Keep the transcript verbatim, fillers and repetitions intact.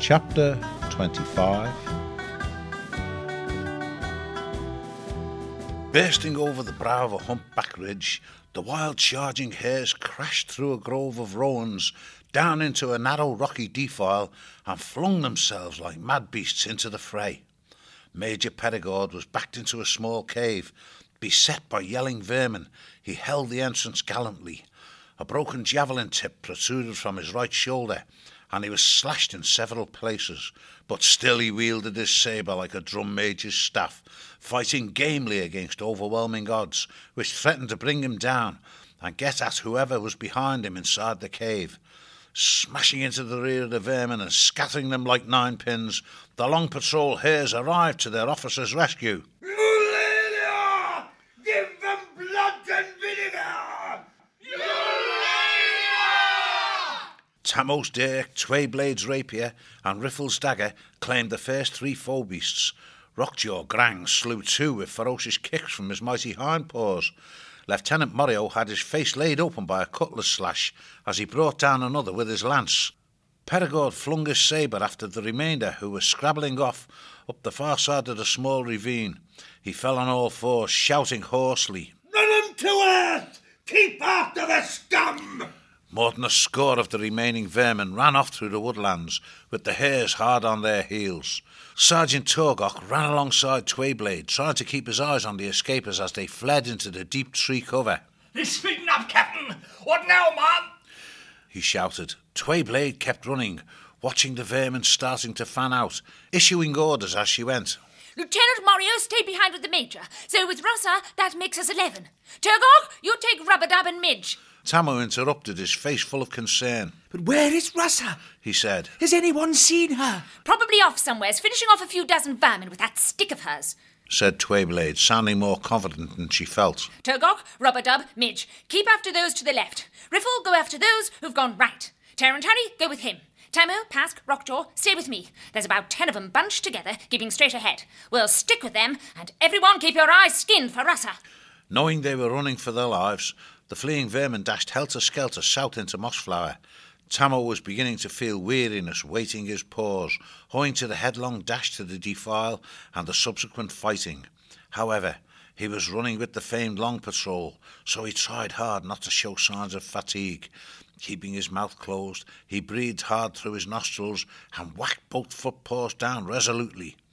Chapter twenty-five. Bursting over the brow of a humpback ridge, the wild charging hares crashed through a grove of rowans, down into a narrow rocky defile, and flung themselves like mad beasts into the fray. Major Perigord was backed into a small cave. Beset by yelling vermin, he held the entrance gallantly. A broken javelin tip protruded from his right shoulder, and he was slashed in several places, but still he wielded his sabre like a drum major's staff, fighting gamely against overwhelming odds, which threatened to bring him down and get at whoever was behind him inside the cave. Smashing into the rear of the vermin and scattering them like ninepins, the long patrol hares arrived to their officer's rescue. Eulalia! Give them blood and vinegar! Eulalia! Tammo's dirk, Twayblade's rapier, and Riffle's dagger claimed the first three foe beasts. Rockjaw Grang slew two with ferocious kicks from his mighty hindpaws. Lieutenant Morio had his face laid open by a cutlass slash as he brought down another with his lance. Perigord flung his sabre after the remainder, who were scrabbling off up the far side of the small ravine. He fell on all fours, shouting hoarsely, Run them to earth! Keep after the scum! More than a score of the remaining vermin ran off through the woodlands, with the hares hard on their heels. Sergeant Torgock ran alongside Twayblade, trying to keep his eyes on the escapers as they fled into the deep tree cover. They're speeding up, Captain! What now, man? He shouted. Twayblade kept running, watching the vermin starting to fan out, issuing orders as she went. Lieutenant Morio stayed behind with the Major, so with Rossa, that makes us eleven. Turgog, you take Rubber-Dub and Midge. Tammo interrupted, his face full of concern. But where is Rossa? He said. Has anyone seen her? Probably off somewheres, finishing off a few dozen vermin with that stick of hers, said Twayblade, sounding more confident than she felt. Turgog, Rubber-Dub, Midge, keep after those to the left. Riffle, go after those who've gone right. Terrant Harry, go with him. Tammo, Pask, Rockjaw, stay with me. There's about ten of them bunched together, keeping straight ahead. We'll stick with them, and everyone keep your eyes skinned for Rossa. Knowing they were running for their lives, the fleeing vermin dashed helter-skelter south into Mossflower. Tammo was beginning to feel weariness weighting his paws, owing to the headlong dash to the defile and the subsequent fighting. However, he was running with the famed Long Patrol, so he tried hard not to show signs of fatigue. Keeping his mouth closed, he breathed hard through his nostrils and whacked both foot paws down resolutely.